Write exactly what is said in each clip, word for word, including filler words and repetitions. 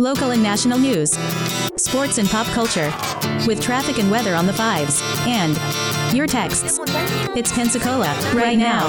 Local and national news, sports and pop culture, with traffic and weather on the fives, and your texts. It's Pensacola, right now.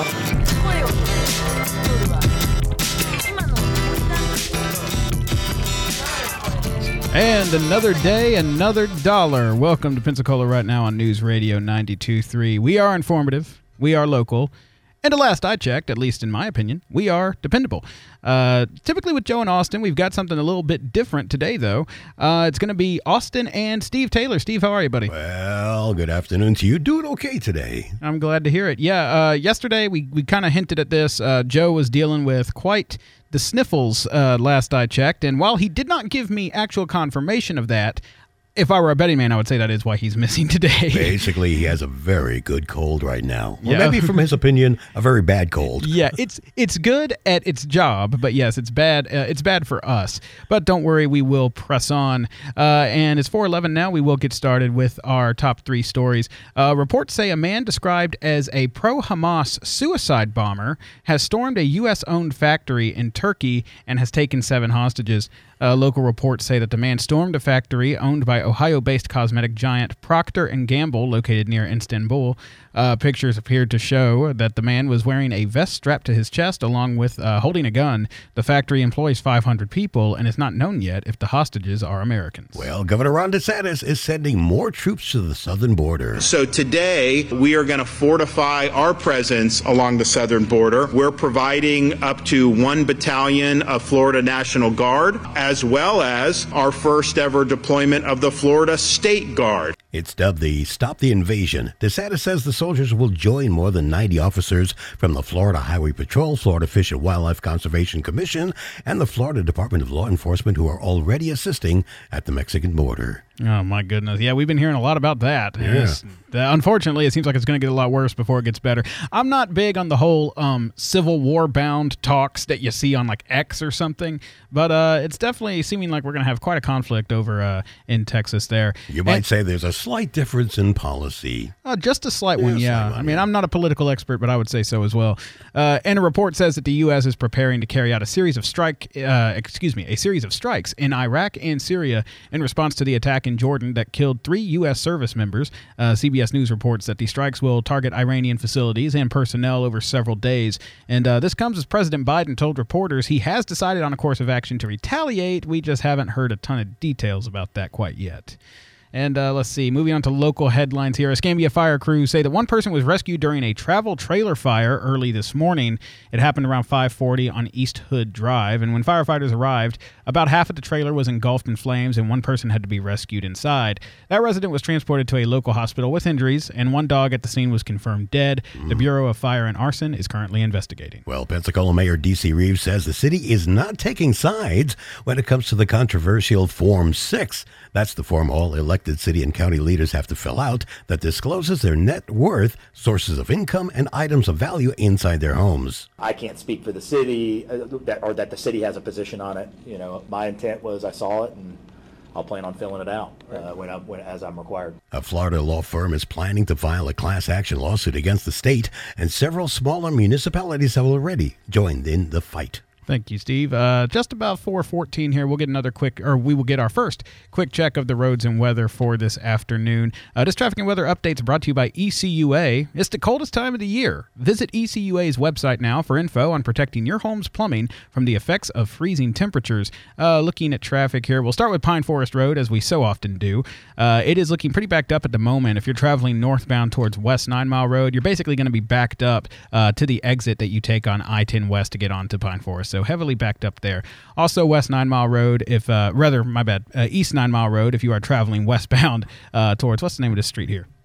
And another day, another dollar. Welcome to Pensacola right now on News Radio ninety-two point three. We are informative, we are local, and the last I checked, at least in my opinion, we are dependable. Uh, typically with Joe and Austin, we've got something a little bit different today, though. Uh, it's going to be Austin and Steve Taylor. Steve, how are you, buddy? Well, good afternoon to you. Doing okay today. I'm glad to hear it. Yeah, uh, yesterday we, we kind of hinted at this. Uh, Joe was dealing with quite the sniffles uh, last I checked, and while he did not give me actual confirmation of that, if I were a betting man, I would say that is why he's missing today. Basically, he has a very good cold right now. Or yeah. maybe, from his opinion, a very bad cold. Yeah, it's it's good at its job, but yes, it's bad. Uh, it's bad for us. But don't worry, we will press on. Uh, and it's four eleven now. We will get started with our top three stories. Uh, reports say a man described as a pro-Hamas suicide bomber has stormed a U S-owned factory in Turkey and has taken seven hostages. Uh, local reports say that the man stormed a factory owned by Ohio-based cosmetic giant Procter and Gamble, located near Istanbul. Uh, pictures appeared to show that the man was wearing a vest strapped to his chest along with uh, holding a gun. The factory employs five hundred people, and it's not known yet if the hostages are Americans. Well, Governor Ron DeSantis is sending more troops to the southern border. So today, we are going to fortify our presence along the southern border. We're providing up to one battalion of Florida National Guard, as well as our first ever deployment of the Florida State Guard. It's dubbed the Stop the Invasion. DeSantis says the soldiers will join more than ninety officers from the Florida Highway Patrol, Florida Fish and Wildlife Conservation Commission, and the Florida Department of Law Enforcement, who are already assisting at the Mexican border. Oh, my goodness. Yeah, we've been hearing a lot about that. Yeah. It's, uh, unfortunately, it seems like it's going to get a lot worse before it gets better. I'm not big on the whole um, Civil War-bound talks that you see on, like, X or something, but uh, it's definitely seeming like we're going to have quite a conflict over uh, in Texas there. You might and, say there's a slight difference in policy. Uh, just a slight Yeah, one, yeah. slight one, I mean, yeah. I'm not a political expert, but I would say so as well. Uh, and a report says that the U S is preparing to carry out a series of strike, uh, excuse me, a series of strikes in Iraq and Syria in response to the attack in Jordan that killed three U S service members. Uh, C B S News reports that the strikes will target Iranian facilities and personnel over several days. And uh, this comes as President Biden told reporters he has decided on a course of action to retaliate. We just haven't heard a ton of details about that quite yet. And uh, let's see, moving on to local headlines here. Escambia fire crews say that one person was rescued during a travel trailer fire early this morning. It happened around five forty on East Hood Drive. And when firefighters arrived, about half of the trailer was engulfed in flames and one person had to be rescued inside. That resident was transported to a local hospital with injuries, and one dog at the scene was confirmed dead. Mm. The Bureau of Fire and Arson is currently investigating. Well, Pensacola Mayor D C Reeves says the city is not taking sides when it comes to the controversial Form six. That's the form all elected city and county leaders have to fill out that discloses their net worth, sources of income, and items of value inside their homes. I can't speak for the city uh, that, or that the city has a position on it. You know, my intent was I saw it and I'll plan on filling it out uh, when I, when, as I'm required. A Florida law firm is planning to file a class action lawsuit against the state, and several smaller municipalities have already joined in the fight. Thank you, Steve. Uh, just about four fourteen here. We'll get another quick, or we will get our first quick check of the roads and weather for this afternoon. Uh, this traffic and weather updates brought to you by E C U A. It's the coldest time of the year. Visit E C U A's website now for info on protecting your home's plumbing from the effects of freezing temperatures. Uh, looking at traffic here, we'll start with Pine Forest Road, as we so often do. Uh, it is looking pretty backed up at the moment. If you're traveling northbound towards West Nine Mile Road, you're basically going to be backed up uh, to the exit that you take on I ten West to get onto Pine Forest. So heavily backed up there. Also, West Nine Mile Road, if uh, rather, my bad, uh, East Nine Mile Road, if you are traveling westbound uh, towards, what's the name of this street here?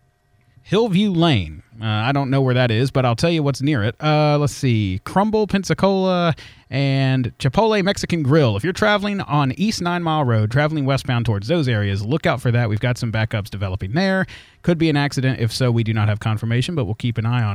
Hillview Lane. Uh, I don't know where that is, but I'll tell you what's near it. Uh, let's see. Crumble, Pensacola, and Chipotle Mexican Grill. If you're traveling on East Nine Mile Road, traveling westbound towards those areas, look out for that. We've got some backups developing there. Could be an accident. If so, we do not have confirmation, but we'll keep an eye on it.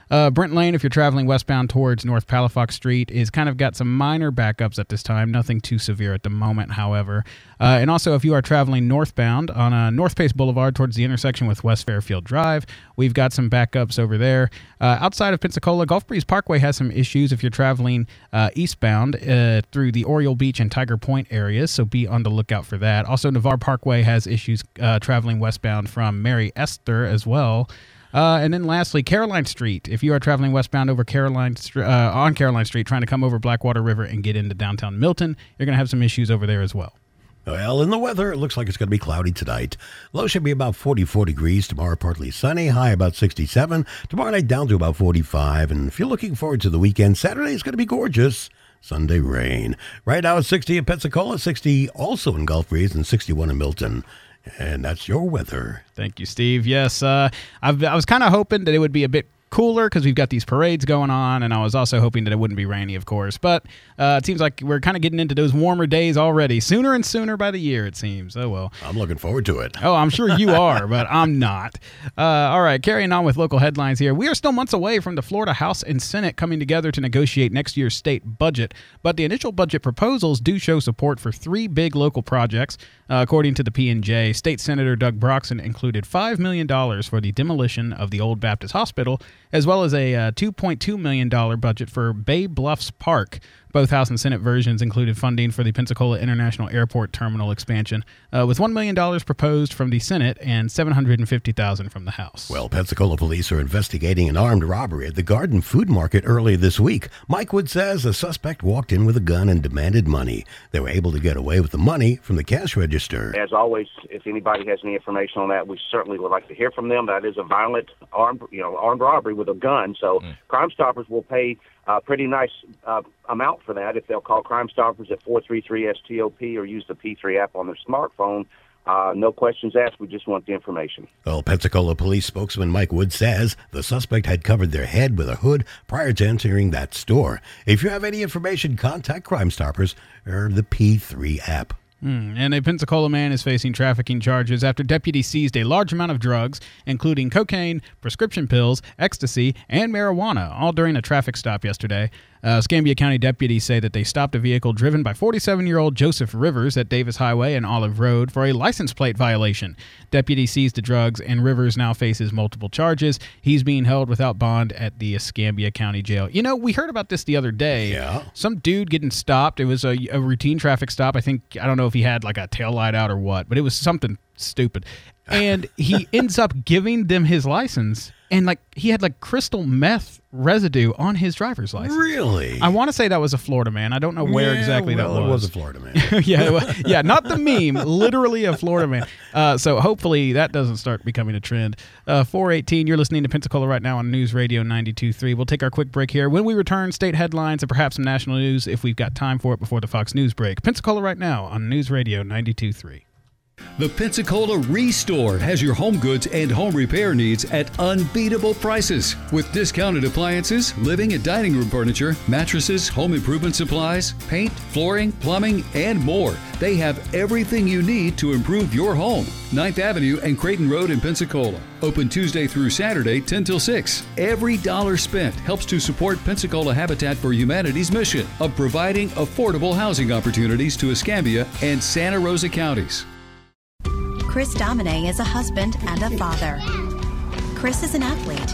Uh, Brent Lane, if you're traveling westbound towards North Palafox Street, is kind of got some minor backups at this time. Nothing too severe at the moment, however. Uh, and also, if you are traveling northbound on uh, North Pace Boulevard towards the intersection with West Fairfield Drive, we've got some backups over there. Uh, outside of Pensacola, Gulf Breeze Parkway has some issues if you're traveling uh, eastbound uh, through the Oriole Beach and Tiger Point areas, so be on the lookout for that. Also, Navarre Parkway has issues uh, traveling westbound from Mary Esther as well. Uh, and then lastly, Caroline Street. If you are traveling westbound over Caroline uh, on Caroline Street, trying to come over Blackwater River and get into downtown Milton, you're going to have some issues over there as well. Well, in the weather, it looks like it's going to be cloudy tonight. Low should be about forty-four degrees. Tomorrow, partly sunny. High about sixty-seven. Tomorrow night, down to about forty-five. And if you're looking forward to the weekend, Saturday is going to be gorgeous. Sunday, rain. Right now, it's sixty in Pensacola, sixty also in Gulf Breeze, and sixty-one in Milton. And that's your weather. Thank you, Steve. Yes, uh, I've, I was kind of hoping that it would be a bit cooler because we've got these parades going on, and I was also hoping that it wouldn't be rainy, of course. But uh, it seems like we're kind of getting into those warmer days already, sooner and sooner by the year, it seems. Oh, well. I'm looking forward to it. Oh, I'm sure you are, but I'm not. Uh, all right, carrying on with local headlines here. We are still months away from the Florida House and Senate coming together to negotiate next year's state budget, but the initial budget proposals do show support for three big local projects. Uh, according to the P and J, State Senator Doug Broxson included five million dollars for the demolition of the Old Baptist Hospital, as well as a uh, two point two million dollars budget for Bay Bluffs Park. Both House and Senate versions included funding for the Pensacola International Airport Terminal expansion, uh, with one million dollars proposed from the Senate and seven hundred fifty thousand dollars from the House. Well, Pensacola police are investigating an armed robbery at the Garden Food Market earlier this week. Mike Wood says a suspect walked in with a gun and demanded money. They were able to get away with the money from the cash register. As always, if anybody has any information on that, we certainly would like to hear from them. That is a violent armed, you know, armed robbery with a gun. So mm. Crime Stoppers will pay a pretty nice uh, amount for that if they'll call Crime Stoppers at four three three S T O P or use the P three app on their smartphone. Uh, no questions asked. We just want the information. Well, Pensacola police spokesman Mike Wood says the suspect had covered their head with a hood prior to entering that store. If you have any information, contact Crime Stoppers or the P three app. Mm, and a Pensacola man is facing trafficking charges after deputies seized a large amount of drugs, including cocaine, prescription pills, ecstasy, and marijuana, all during a traffic stop yesterday. Uh, Escambia County deputies say that they stopped a vehicle driven by forty-seven-year-old Joseph Rivers at Davis Highway and Olive Road for a license plate violation. Deputies seized the drugs, and Rivers now faces multiple charges. He's being held without bond at the Escambia County Jail. You know, we heard about this the other day. Yeah. Some dude getting stopped. It was a, a routine traffic stop. I think, I don't know if he had like a taillight out or what, but it was something stupid. And he ends up giving them his license, and like he had like crystal meth residue on his driver's license. Really? I want to say that was a Florida man. I don't know where yeah, exactly well, that was. It was a Florida man. yeah, well, yeah, not the meme. Literally a Florida man. Uh, so hopefully that doesn't start becoming a trend. Uh, four eighteen, you're listening to Pensacola right now on News Radio ninety-two point three. We'll take our quick break here. When we return, state headlines and perhaps some national news if we've got time for it before the Fox News break. Pensacola right now on News Radio ninety-two point three. The Pensacola Restore has your home goods and home repair needs at unbeatable prices. With discounted appliances, living and dining room furniture, mattresses, home improvement supplies, paint, flooring, plumbing, and more. They have everything you need to improve your home. ninth Avenue and Creighton Road in Pensacola. Open Tuesday through Saturday, ten till six. Every dollar spent helps to support Pensacola Habitat for Humanity's mission of providing affordable housing opportunities to Escambia and Santa Rosa counties. Chris Domine is a husband and a father. Chris is an athlete.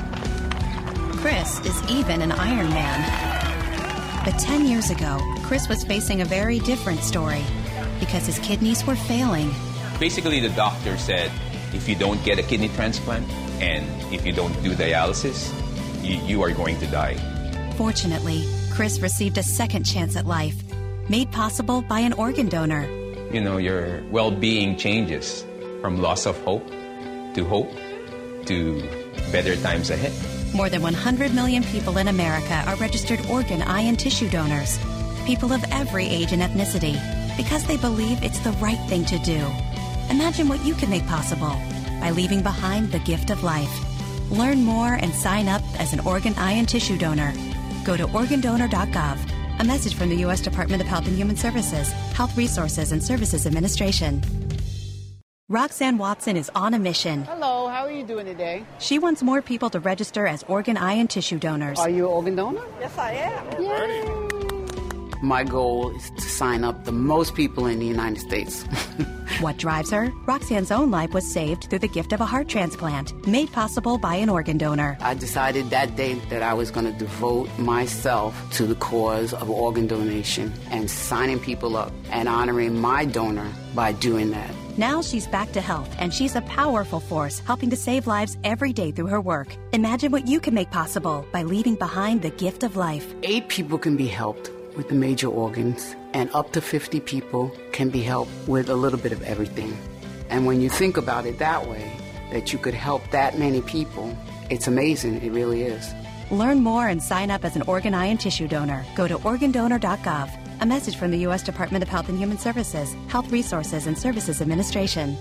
Chris is even an Ironman. But ten years ago, Chris was facing a very different story because his kidneys were failing. Basically, the doctor said, if you don't get a kidney transplant and if you don't do dialysis, you, you are going to die. Fortunately, Chris received a second chance at life, made possible by an organ donor. You know, your well-being changes from loss of hope to hope to better times ahead. More than one hundred million people in America are registered organ, eye, and tissue donors. People of every age and ethnicity, because they believe it's the right thing to do. Imagine what you can make possible by leaving behind the gift of life. Learn more and sign up as an organ, eye, and tissue donor. Go to organ donor dot gov. A message from the U S Department of Health and Human Services, Health Resources and Services Administration. Roxanne Watson is on a mission. Hello, how How are you doing today? She wants more people to register as organ, eye, and tissue donors. Are you an organ donor? Yes, I am. Yay. My goal is to sign up the most people in the United States. What drives her? Roxanne's own life was saved through the gift of a heart transplant, made possible by an organ donor. I decided that day that I was going to devote myself to the cause of organ donation and signing people up and honoring my donor by doing that. Now she's back to health, and she's a powerful force helping to save lives every day through her work. Imagine what you can make possible by leaving behind the gift of life. Eight people can be helped with the major organs, and up to fifty people can be helped with a little bit of everything. And when you think about it that way, that you could help that many people, it's amazing. It really is. Learn more and sign up as an organ, eye, and tissue donor. Go to organ donor dot gov. A message from the U S Department of Health and Human Services, Health Resources and Services Administration.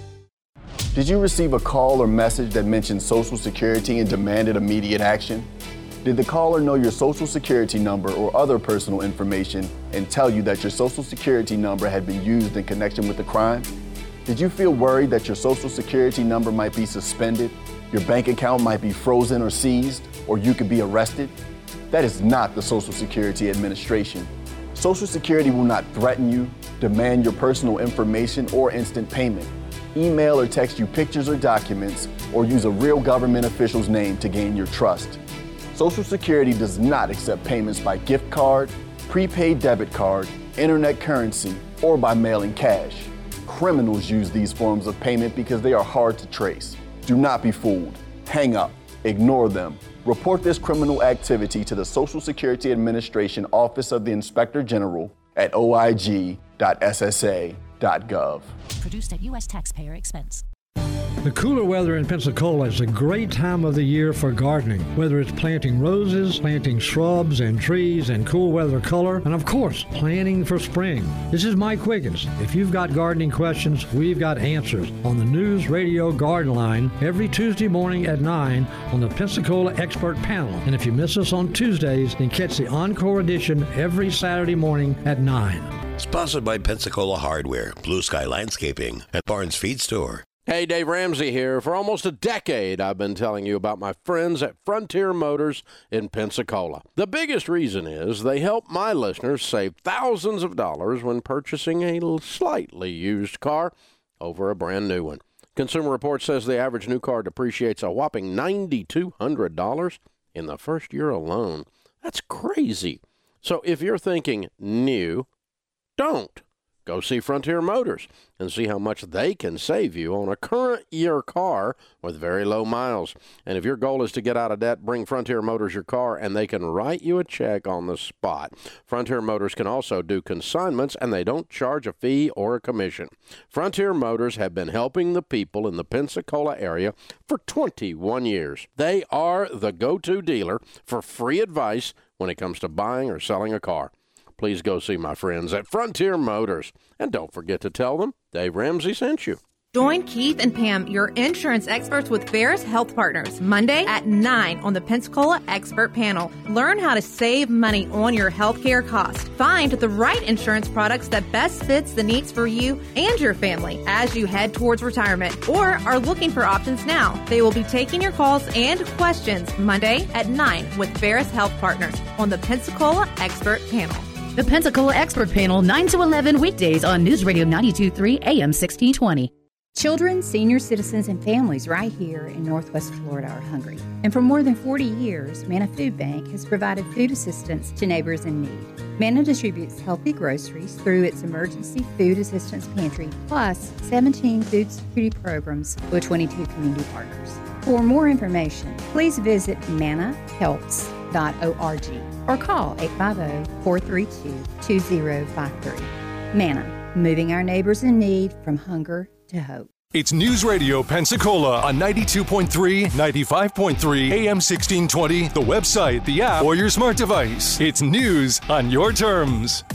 Did you receive a call or message that mentioned Social Security and demanded immediate action? Did the caller know your Social Security number or other personal information and tell you that your Social Security number had been used in connection with the crime? Did you feel worried that your Social Security number might be suspended, your bank account might be frozen or seized, or you could be arrested? That is not the Social Security Administration. Social Security will not threaten you, demand your personal information or instant payment, email or text you pictures or documents, or use a real government official's name to gain your trust. Social Security does not accept payments by gift card, prepaid debit card, internet currency, or by mailing cash. Criminals use these forms of payment because they are hard to trace. Do not be fooled. Hang up. Ignore them. Report this criminal activity to the Social Security Administration Office of the Inspector General at o i g dot s s a dot gov. Produced at U S taxpayer expense. The cooler weather in Pensacola is a great time of the year for gardening, whether it's planting roses, planting shrubs and trees and cool weather color, and of course, planning for spring. This is Mike Wiggins. If you've got gardening questions, we've got answers on the News Radio Garden Line every Tuesday morning at nine on the Pensacola Expert Panel. And if you miss us on Tuesdays, then catch the encore edition every Saturday morning at nine. Sponsored by Pensacola Hardware, Blue Sky Landscaping, and Barnes Feed Store. Hey, Dave Ramsey here. For almost a decade, I've been telling you about my friends at Frontier Motors in Pensacola. The biggest reason is they help my listeners save thousands of dollars when purchasing a slightly used car over a brand new one. Consumer Reports says the average new car depreciates a whopping nine thousand two hundred dollars in the first year alone. That's crazy. So if you're thinking new, don't. Go see Frontier Motors and see how much they can save you on a current year car with very low miles. And if your goal is to get out of debt, bring Frontier Motors your car and they can write you a check on the spot. Frontier Motors can also do consignments and they don't charge a fee or a commission. Frontier Motors have been helping the people in the Pensacola area for twenty-one years. They are the go-to dealer for free advice when it comes to buying or selling a car. Please go see my friends at Frontier Motors. And don't forget to tell them Dave Ramsey sent you. Join Keith and Pam, your insurance experts with Ferris Health Partners, Monday at nine on the Pensacola Expert Panel. Learn how to save money on your healthcare costs. Find the right insurance products that best fits the needs for you and your family as you head towards retirement or are looking for options now. They will be taking your calls and questions Monday at nine with Ferris Health Partners on the Pensacola Expert Panel. The Pensacola Expert Panel, nine to eleven weekdays on News Radio ninety-two point three A M sixteen twenty. Children, senior citizens, and families right here in Northwest Florida are hungry. And for more than forty years, Manna Food Bank has provided food assistance to neighbors in need. Manna distributes healthy groceries through its Emergency Food Assistance Pantry, plus seventeen food security programs with twenty-two community partners. For more information, please visit manna helps dot org or call eight five zero, four three two, two zero five three. Manna, moving our neighbors in need from hunger to hope. It's News Radio Pensacola on ninety-two point three, ninety-five point three, A M sixteen twenty, the website, the app, or your smart device. It's news on your terms.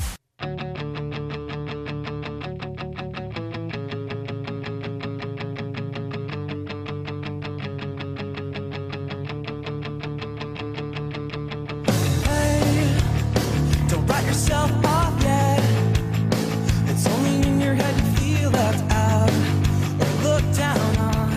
Yourself off yet. It's only in your head you feel left out or looked down on.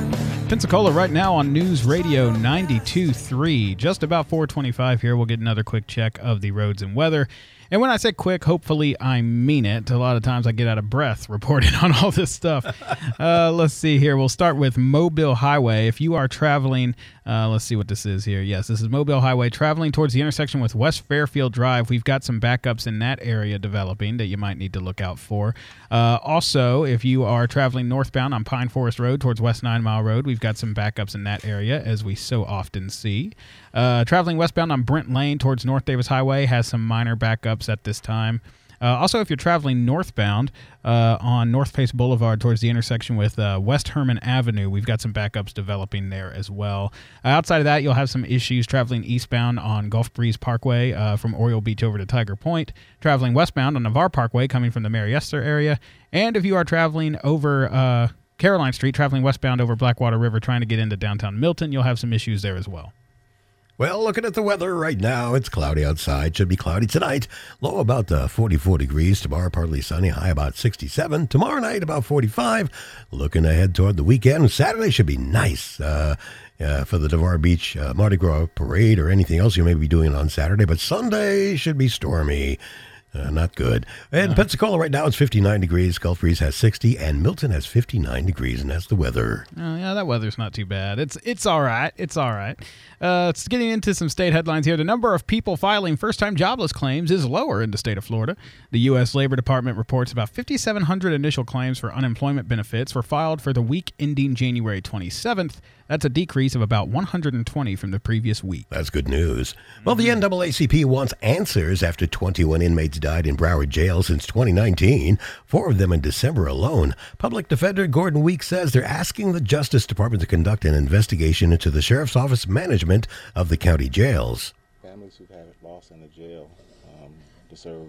Pensacola right now on News Radio ninety-two point three. Just about four twenty-five here. We'll get another quick check of the roads and weather. And when I say quick, hopefully I mean it. A lot of times I get out of breath reporting on all this stuff. uh, let's see here. We'll start with Mobile Highway. If you are traveling, uh, let's see what this is here. Yes, this is Mobile Highway. Traveling towards the intersection with West Fairfield Drive, we've got some backups in that area developing that you might need to look out for. Uh, also, if you are traveling northbound on Pine Forest Road towards West Nine Mile Road, we've got some backups in that area, as we so often see. Uh, traveling westbound on Brent Lane towards North Davis Highway has some minor backups at this time. Uh, also, if you're traveling northbound uh, on North Pace Boulevard towards the intersection with uh, West Herman Avenue, we've got some backups developing there as well. Uh, outside of that, you'll have some issues traveling eastbound on Gulf Breeze Parkway uh, from Oriole Beach over to Tiger Point, traveling westbound on Navarre Parkway coming from the Mary Esther area, and if you are traveling over uh, Caroline Street, traveling westbound over Blackwater River trying to get into downtown Milton, you'll have some issues there as well. Well, looking at the weather right now, it's cloudy outside. Should be cloudy tonight. Low about uh, forty-four degrees. Tomorrow, partly sunny. High about sixty-seven. Tomorrow night, about forty-five. Looking ahead toward the weekend. Saturday should be nice uh, uh, for the Navarre Beach uh, Mardi Gras parade or anything else you may be doing on Saturday. But Sunday should be stormy. Uh, not good. And uh, Pensacola right now, it's fifty-nine degrees. Gulf Breeze has sixty, and Milton has fifty-nine degrees, and that's the weather. Oh, yeah, that weather's not too bad. It's it's all right. It's all right. Uh, it's getting into some state headlines here. The number of people filing first-time jobless claims is lower in the state of Florida. The U S Labor Department reports about fifty-seven hundred initial claims for unemployment benefits were filed for the week ending January twenty-seventh. That's a decrease of about one hundred twenty from the previous week. That's good news. Well, the N double A C P wants answers after twenty-one inmates died in Broward Jail since twenty nineteen, four of them in December alone. Public Defender Gordon Weeks says they're asking the Justice Department to conduct an investigation into the Sheriff's Office management of the county jails. Families who've had loss in the jail um, deserve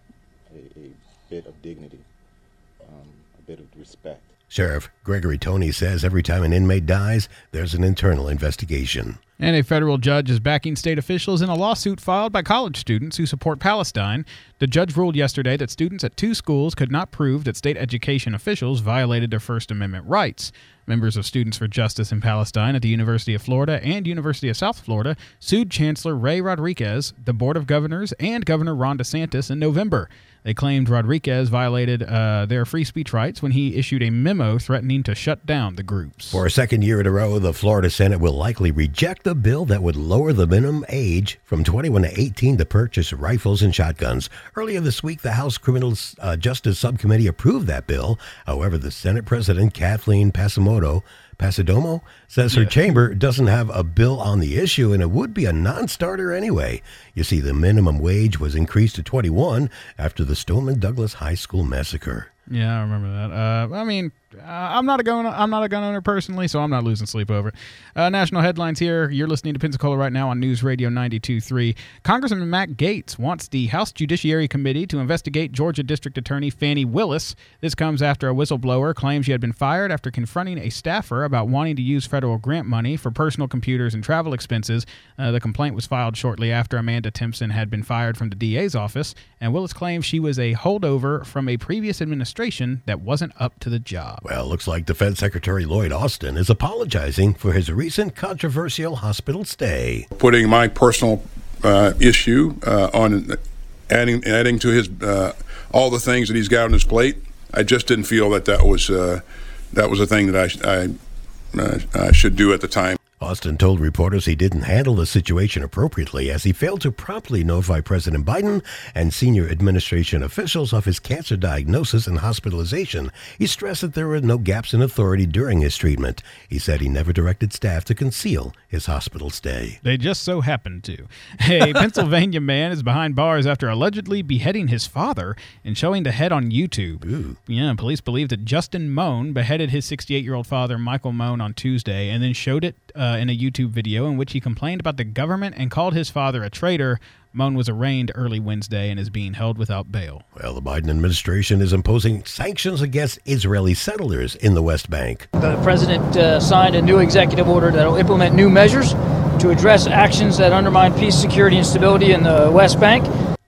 a, a bit of dignity, um, a bit of respect. Sheriff Gregory Toney says every time an inmate dies, there's an internal investigation. And a federal judge is backing state officials in a lawsuit filed by college students who support Palestine. The judge ruled yesterday that students at two schools could not prove that state education officials violated their First Amendment rights. Members of Students for Justice in Palestine at the University of Florida and University of South Florida sued Chancellor Ray Rodriguez, the Board of Governors, and Governor Ron DeSantis in November. They claimed Rodriguez violated uh, their free speech rights when he issued a memo threatening to shut down the groups. For a second year in a row, the Florida Senate will likely reject the bill that would lower the minimum age from twenty-one to eighteen to purchase rifles and shotguns. Earlier this week, the House Criminal uh, Justice Subcommittee approved that bill. However, the Senate President Kathleen Pasimoto Pasadomo says her yeah. chamber doesn't have a bill on the issue, and it would be a non-starter anyway. You see, the minimum wage was increased to twenty-one after the Stoneman Douglas High School massacre. Yeah, I remember that. Uh, I mean, uh, I'm not a gun. I'm not a gun owner personally, so I'm not losing sleep over it. Uh, national headlines here. You're listening to Pensacola right now on News Radio ninety-two point three. Congressman Matt Gaetz wants the House Judiciary Committee to investigate Georgia District Attorney Fani Willis. This comes after a whistleblower claims she had been fired after confronting a staffer about wanting to use federal grant money for personal computers and travel expenses. Uh, the complaint was filed shortly after Amanda Timpson had been fired from the D A's office, and Willis claims she was a holdover from a previous administration that wasn't up to the job. Well, looks like Defense Secretary Lloyd Austin is apologizing for his recent controversial hospital stay. Putting my personal uh, issue uh, on adding adding to his uh, all the things that he's got on his plate, I just didn't feel that that was uh, that was a thing that I I, uh, I should do at the time. Austin told reporters he didn't handle the situation appropriately as he failed to promptly notify President Biden and senior administration officials of his cancer diagnosis and hospitalization. He stressed that there were no gaps in authority during his treatment. He said he never directed staff to conceal his hospital stay. They just so happened to. A Pennsylvania man is behind bars after allegedly beheading his father and showing the head on YouTube. Ooh. Yeah, police believe that Justin Moan beheaded his sixty-eight-year-old father, Michael Moan, on Tuesday and then showed it uh, in a YouTube video in which he complained about the government and called his father a traitor. Moan was arraigned early Wednesday and is being held without bail. Well, the Biden administration is imposing sanctions against Israeli settlers in the West Bank. The president uh, signed a new executive order that will implement new measures to address actions that undermine peace, security, and stability in the West Bank.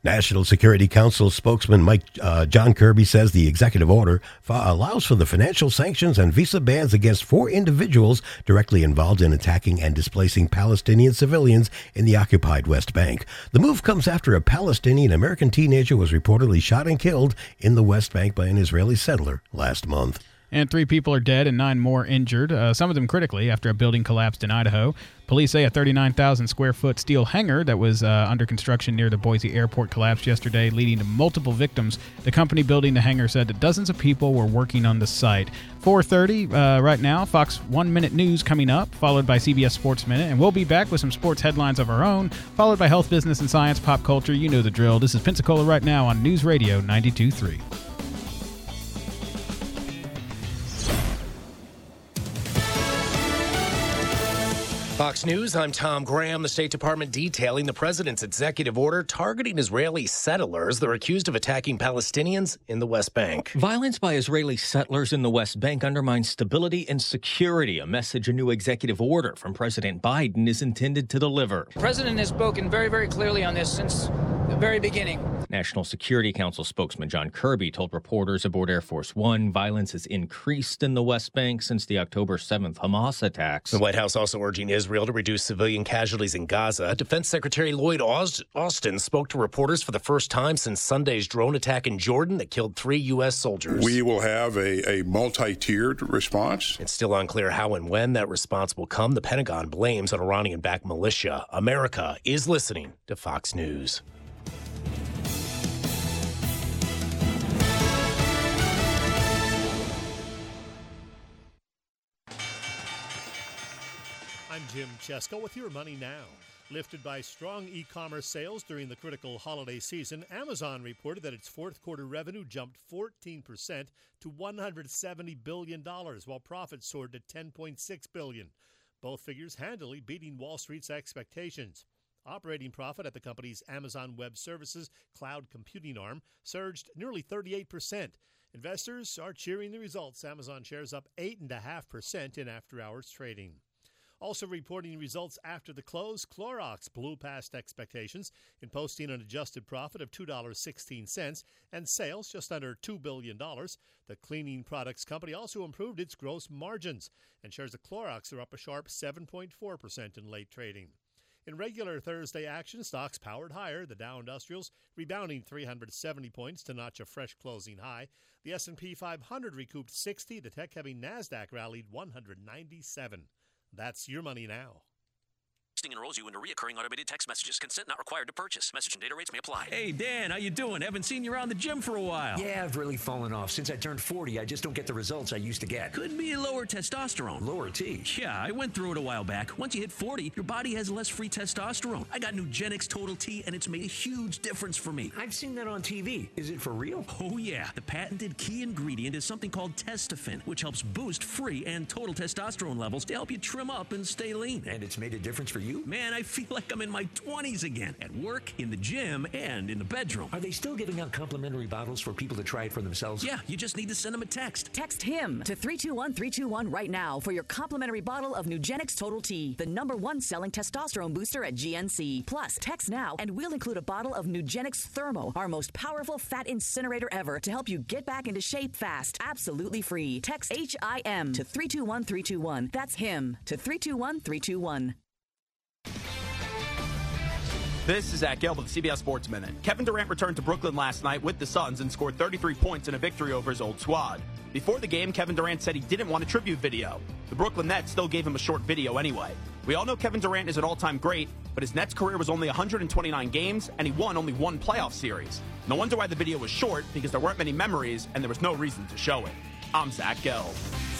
National Security Council spokesman Mike uh, John Kirby says the executive order fa- allows for the financial sanctions and visa bans against four individuals directly involved in attacking and displacing Palestinian civilians in the occupied West Bank. The move comes after a Palestinian-American teenager was reportedly shot and killed in the West Bank by an Israeli settler last month. And three people are dead and nine more injured, uh, some of them critically, after a building collapsed in Idaho. Police say a thirty-nine thousand square foot steel hangar that was uh, under construction near the Boise airport collapsed yesterday, leading to multiple victims. The company building the hangar said that dozens of people were working on the site. four thirty uh, right now, Fox One Minute News coming up, followed by C B S Sports Minute. And we'll be back with some sports headlines of our own, followed by health, business, and science, pop culture. You know the drill. This is Pensacola Right Now on News Radio ninety-two point three. Fox News, I'm Tom Graham. The State Department detailing the president's executive order targeting Israeli settlers that are accused of attacking Palestinians in the West Bank. Violence by Israeli settlers in the West Bank undermines stability and security, a message a new executive order from President Biden is intended to deliver. The president has spoken very, very clearly on this since the very beginning. National Security Council spokesman John Kirby told reporters aboard Air Force One violence has increased in the West Bank since the October seventh Hamas attacks. The White House also urging Israel to reduce civilian casualties in Gaza. Defense Secretary Lloyd Austin spoke to reporters for the first time since Sunday's drone attack in Jordan that killed three U S soldiers. We will have a, a multi-tiered response. It's still unclear how and when that response will come. The Pentagon blames an Iranian-backed militia. America is listening to Fox News. I'm Jim Chesko with Your Money Now. Lifted by strong e-commerce sales during the critical holiday season, Amazon reported that its fourth quarter revenue jumped fourteen percent to one hundred seventy billion dollars, while profits soared to ten point six billion dollars. Both figures handily beating Wall Street's expectations. Operating profit at the company's Amazon Web Services cloud computing arm surged nearly thirty-eight percent. Investors are cheering the results. Amazon shares up eight point five percent in after-hours trading. Also reporting results after the close, Clorox blew past expectations in posting an adjusted profit of two dollars and sixteen cents and sales just under two billion dollars. The cleaning products company also improved its gross margins, and shares of Clorox are up a sharp seven point four percent in late trading. In regular Thursday action, stocks powered higher. The Dow Industrials rebounding three hundred seventy points to notch a fresh closing high. The S and P five hundred recouped sixty. The tech-heavy NASDAQ rallied one hundred ninety-seven. That's Your Money Now. Texting enrolls you into reoccurring automated text messages. Consent not required to purchase. Message and data rates may apply. Hey, Dan, how you doing? Haven't seen you around the gym for a while. Yeah, I've really fallen off. Since I turned forty, I just don't get the results I used to get. Could be lower testosterone. Lower T? Yeah, I went through it a while back. Once you hit forty, your body has less free testosterone. I got Nugenix Total T, and it's made a huge difference for me. I've seen that on T V. Is it for real? Oh, yeah. The patented key ingredient is something called Testofen, which helps boost free and total testosterone levels to help you trim up and stay lean. And it's made a difference for you? Man, I feel like I'm in my twenties again, at work, in the gym, and in the bedroom. Are they still giving out complimentary bottles for people to try it for themselves? Yeah, you just need to send them a text. Text HIM to three two one three two one right now for your complimentary bottle of Nugenix Total T, the number one selling testosterone booster at G N C. Plus, text now and we'll include a bottle of Nugenix Thermo, our most powerful fat incinerator ever, to help you get back into shape fast. Absolutely free. Text H I M to three two one three two one. That's HIM to three two one three two one. This is Zach Gale with the C B S Sports Minute. Kevin Durant returned to Brooklyn last night with the Suns and scored thirty-three points in a victory over his old squad. Before the game, Kevin Durant said he didn't want a tribute video. The Brooklyn Nets still gave him a short video anyway. We all know Kevin Durant is an all-time great, but his Nets career was only one hundred twenty-nine games, and he won only one playoff series. No wonder why the video was short, because there weren't many memories, and there was no reason to show it. I'm Zach Gale.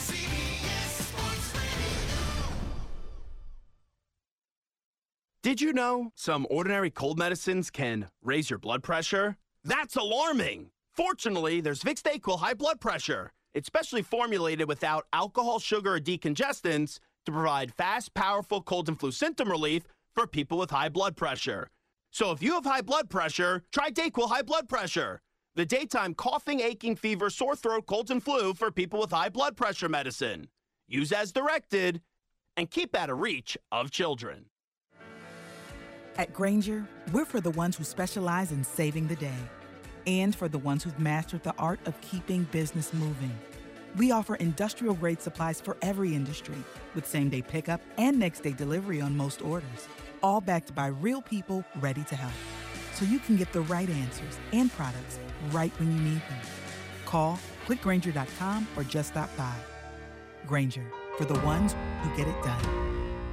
Did you know some ordinary cold medicines can raise your blood pressure? That's alarming! Fortunately, there's Vicks DayQuil High Blood Pressure. It's specially formulated without alcohol, sugar, or decongestants to provide fast, powerful cold and flu symptom relief for people with high blood pressure. So if you have high blood pressure, try DayQuil High Blood Pressure, the daytime coughing, aching, fever, sore throat, colds, and flu for people with high blood pressure medicine. Use as directed and keep out of reach of children. At Grainger, we're for the ones who specialize in saving the day and for the ones who've mastered the art of keeping business moving. We offer industrial-grade supplies for every industry with same-day pickup and next-day delivery on most orders, all backed by real people ready to help. So you can get the right answers and products right when you need them. Call quick grainger dot com or just stop by. Grainger, for the ones who get it done.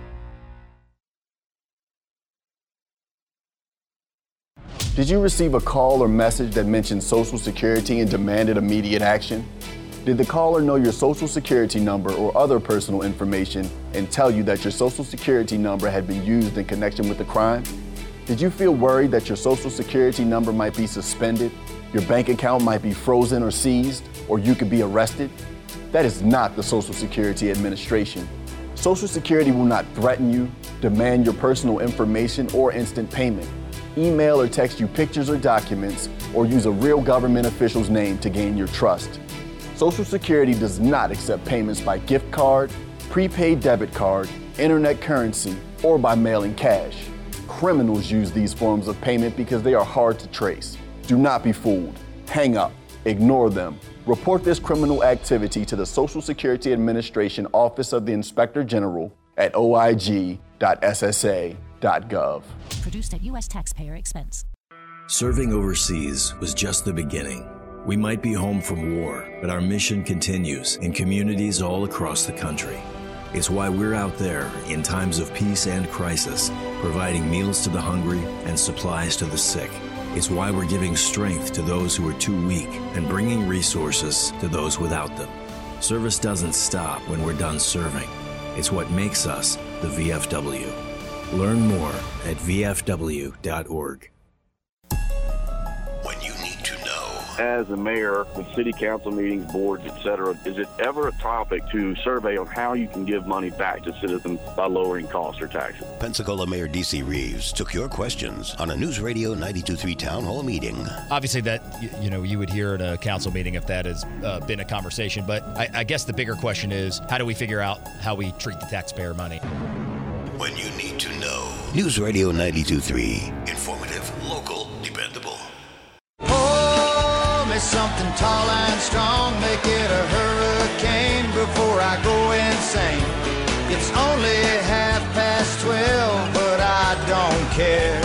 Did you receive a call or message that mentioned Social Security and demanded immediate action? Did the caller know your Social Security number or other personal information and tell you that your Social Security number had been used in connection with the crime? Did you feel worried that your Social Security number might be suspended, your bank account might be frozen or seized, or you could be arrested? That is not the Social Security Administration. Social Security will not threaten you, demand your personal information, or instant payment, email or text you pictures or documents, or use a real government official's name to gain your trust. Social Security does not accept payments by gift card, prepaid debit card, internet currency, or by mailing cash. Criminals use these forms of payment because they are hard to trace. Do not be fooled. Hang up. Ignore them. Report this criminal activity to the Social Security Administration Office of the Inspector General at o i g dot s s a dot gov. Produced at U S taxpayer expense. Serving overseas was just the beginning. We might be home from war, but our mission continues in communities all across the country. It's why we're out there in times of peace and crisis, providing meals to the hungry and supplies to the sick. It's why we're giving strength to those who are too weak and bringing resources to those without them. Service doesn't stop when we're done serving. It's what makes us the V F W. Learn more at v f w dot org. When you need to know. As a mayor with city council meetings, boards, et cetera, is it ever a topic to survey on how you can give money back to citizens by lowering costs or taxes? Pensacola Mayor D C Reeves took your questions on a News Radio ninety-two point three Town Hall meeting. Obviously that, you know, you would hear at a council meeting if that has uh, been a conversation, but I, I guess the bigger question is, how do we figure out how we treat the taxpayer money? When you need to know. News Radio ninety-two point three. Informative, local, dependable. Pour me something tall and strong, make it a hurricane before I go insane. It's only half past twelve, but I don't care.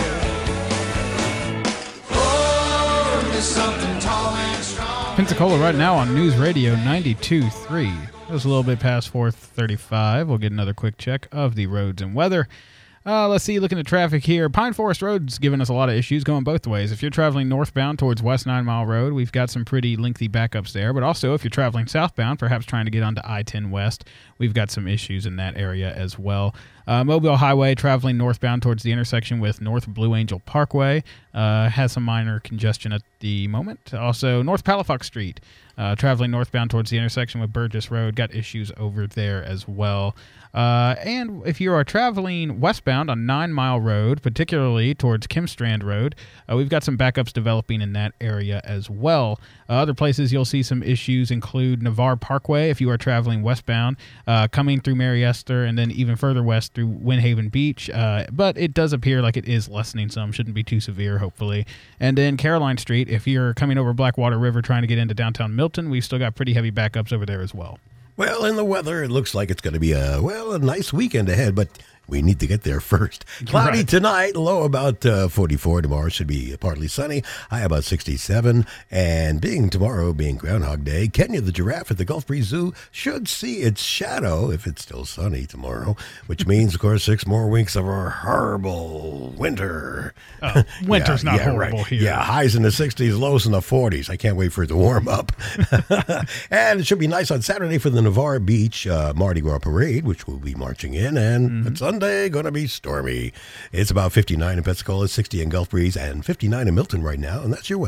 Pour me something tall and strong. Pensacola right now on News Radio ninety-two point three. It was a little bit past four thirty-five. We'll get another quick check of the roads and weather. Uh, let's see, looking at traffic here. Pine Forest Road's giving us a lot of issues going both ways. If you're traveling northbound towards West Nine Mile Road, we've got some pretty lengthy backups there. But also, if you're traveling southbound, perhaps trying to get onto I ten West, we've got some issues in that area as well. Uh, Mobile Highway traveling northbound towards the intersection with North Blue Angel Parkway uh, has some minor congestion at the moment. Also, North Palafox Street uh, traveling northbound towards the intersection with Burgess Road, got issues over there as well. Uh, and if you are traveling westbound on Nine Mile Road, particularly towards Kimstrand Road, uh, we've got some backups developing in that area as well. Uh, other places you'll see some issues include Navarre Parkway if you are traveling westbound, uh, coming through Mary Esther, and then even further west through Windhaven Beach. Uh, but it does appear like it is lessening some. Shouldn't be too severe, hopefully. And then Caroline Street, if you're coming over Blackwater River trying to get into downtown Milton, we've still got pretty heavy backups over there as well. Well, in the weather, it looks like it's going to be a, well, a nice weekend ahead, but we need to get there first. Cloudy right. tonight, low about uh, forty-four. Tomorrow should be partly sunny, high about sixty-seven. And being tomorrow being Groundhog Day, Kenya the giraffe at the Gulf Breeze Zoo should see its shadow if it's still sunny tomorrow, which means, of course, six more weeks of our horrible winter. Oh, winter's yeah, not yeah, horrible right. here. Yeah, highs in the sixties, lows in the forties. I can't wait for it to warm up. And it should be nice on Saturday for the Navarre Beach uh, Mardi Gras Parade, which we'll be marching in, and mm-hmm. it's Sunday, going to be stormy. It's about fifty-nine in Pensacola, sixty in Gulf Breeze, and fifty-nine in Milton right now, and that's your weather.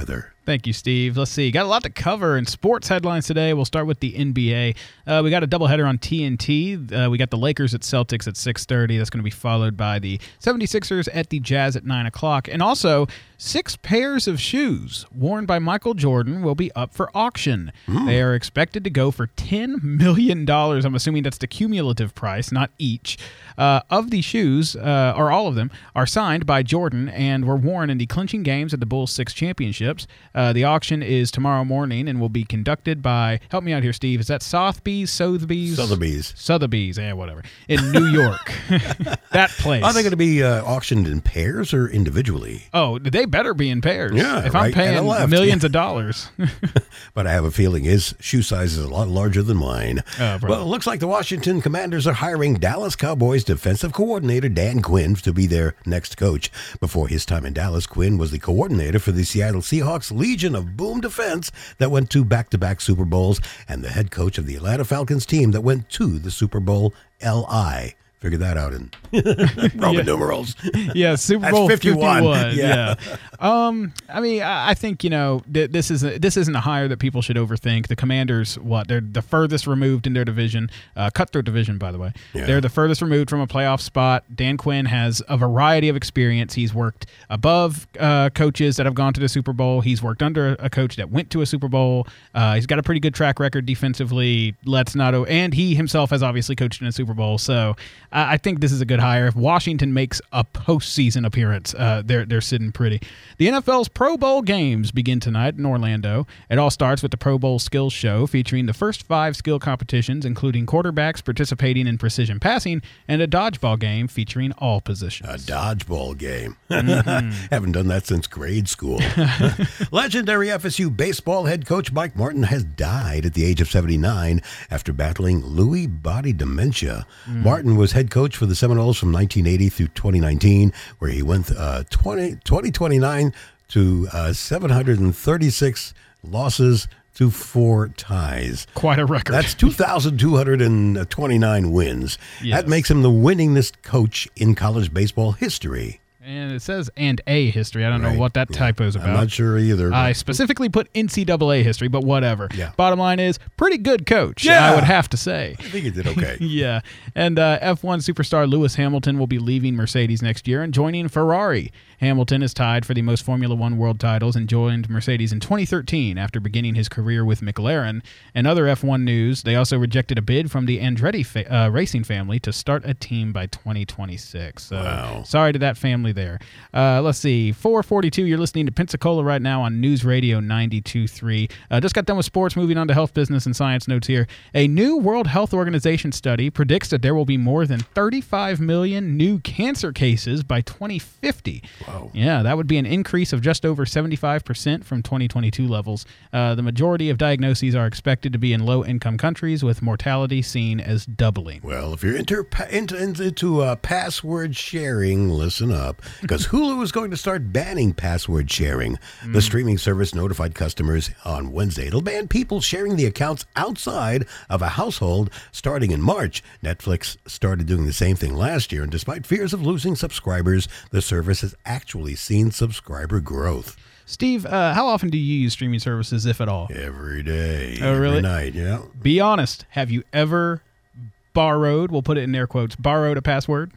Thank you, Steve. Let's see. Got a lot to cover in sports headlines today. We'll start with the N B A. Uh, we got a doubleheader on T N T. Uh, we got the Lakers at Celtics at six thirty. That's going to be followed by the seventy-sixers at the Jazz at nine o'clock. And also, six pairs of shoes worn by Michael Jordan will be up for auction. Mm. They are expected to go for ten million dollars. I'm assuming that's the cumulative price, not each. Uh, of the shoes, uh, or all of them, are signed by Jordan and were worn in the clinching games at the Bulls Six Championships. Uh, the auction is tomorrow morning and will be conducted by, help me out here, Steve, is that Sotheby's, Sotheby's? Sotheby's. Sotheby's, yeah, whatever, in New York. That place. Are they going to be uh, auctioned in pairs or individually? Oh, they better be in pairs. Yeah, if right I'm paying left. millions of dollars. But I have a feeling his shoe size is a lot larger than mine. Oh, well, it looks like the Washington Commanders are hiring Dallas Cowboys defensive coordinator Dan Quinn to be their next coach. Before his time in Dallas, Quinn was the coordinator for the Seattle Seahawks Legion of Boom defense that went to back-to-back Super Bowls and the head coach of the Atlanta Falcons team that went to the Super Bowl L I. Figure that out in Roman yeah. numerals. Yeah, Super That's Bowl fifty-one. fifty-one. Yeah. yeah. Um, I mean, I I think, you know, th- this is a, this isn't a hire that people should overthink. The Commanders, what, they're the furthest removed in their division, uh, cutthroat division, by the way. Yeah. They're the furthest removed from a playoff spot. Dan Quinn has a variety of experience. He's worked above uh, coaches that have gone to the Super Bowl. He's worked under a coach that went to a Super Bowl. Uh, he's got a pretty good track record defensively. Let's not, o- and he himself has obviously coached in a Super Bowl. So I, I think this is a good hire. If Washington makes a postseason appearance, uh, they're they're sitting pretty. The N F L's Pro Bowl games begin tonight in Orlando. It all starts with the Pro Bowl Skills Show, featuring the first five skill competitions, including quarterbacks participating in precision passing, and a dodgeball game featuring all positions. A dodgeball game. Mm-hmm. Haven't done that since grade school. Legendary F S U baseball head coach Mike Martin has died at the age of seventy-nine after battling Lewy body dementia. Mm. Martin was head coach for the Seminoles from nineteen eighty through twenty nineteen, where he went uh, twenty, twenty twenty-nine to uh, seven hundred thirty-six losses to four ties. Quite a record. That's two thousand two hundred twenty-nine wins. Yes. That makes him the winningest coach in college baseball history. And it says and a history. I don't Right. know what that Yeah. typo's about. I'm not sure either. I specifically put N C double A history, but whatever. Yeah. Bottom line is, pretty good coach, Yeah. I would have to say. I think he did okay. Yeah. And uh, F one superstar Lewis Hamilton will be leaving Mercedes next year and joining Ferrari. Hamilton is tied for the most Formula One world titles and joined Mercedes in twenty thirteen after beginning his career with McLaren. In other F one news, they also rejected a bid from the Andretti fa- uh, racing family to start a team by twenty twenty-six. So Wow. sorry to that family there. Uh, let's see. four forty-two, you're listening to Pensacola right now on News Radio ninety-two point three. Uh, just got done with sports, moving on to health, business, and science notes here. A new World Health Organization study predicts that there will be more than thirty-five million new cancer cases by twenty fifty. Wow. Yeah, that would be an increase of just over seventy-five percent from twenty twenty-two levels. Uh, the majority of diagnoses are expected to be in low-income countries, with mortality seen as doubling. Well, if you're into into, into uh, password sharing, listen up, because Hulu is going to start banning password sharing. Mm. The streaming service notified customers on Wednesday it'll ban people sharing the accounts outside of a household starting in March. Netflix started doing the same thing last year, and despite fears of losing subscribers, the service has actually seen subscriber growth. Steve, uh, how often do you use streaming services, if at all? Every day. Oh, really? Every night, yeah. Be honest. Have you ever borrowed, we'll put it in air quotes, borrowed a password?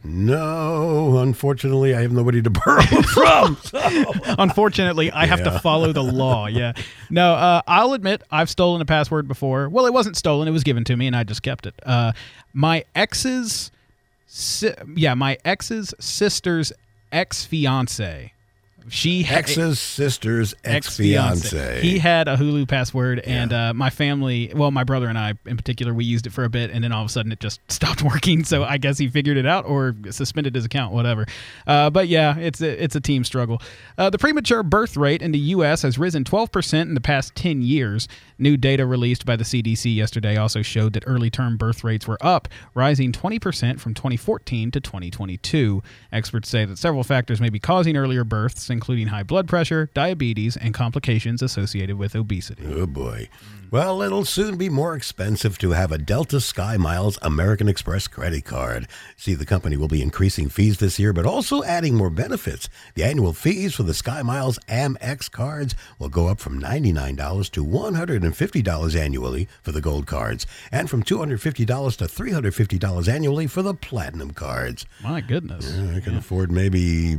No, unfortunately, I have nobody to borrow from. So. Unfortunately, I have Yeah. to follow the law. Yeah. No, uh, I'll admit I've stolen a password before. Well, it wasn't stolen. It was given to me, and I just kept it. Uh, my ex's, si- yeah, my ex's sister's ex-fiance. She ha- Ex's sister's ex-fiance. He had a Hulu password, and uh, my family, well, my brother and I in particular, we used it for a bit, and then all of a sudden it just stopped working. So I guess he figured it out or suspended his account, whatever. Uh, but yeah, it's a, it's a team struggle. Uh, the premature birth rate in the U S has risen twelve percent in the past ten years. New data released by the C D C yesterday also showed that early-term birth rates were up, rising twenty percent from twenty fourteen to twenty twenty-two. Experts say that several factors may be causing earlier births, including high blood pressure, diabetes, and complications associated with obesity. Oh, boy. Well, it'll soon be more expensive to have a Delta SkyMiles American Express credit card. See, the company will be increasing fees this year, but also adding more benefits. The annual fees for the SkyMiles Amex cards will go up from ninety-nine dollars to one hundred fifty dollars annually for the gold cards, and from two hundred fifty dollars to three hundred fifty dollars annually for the platinum cards. My goodness. Yeah, I can yeah. afford maybe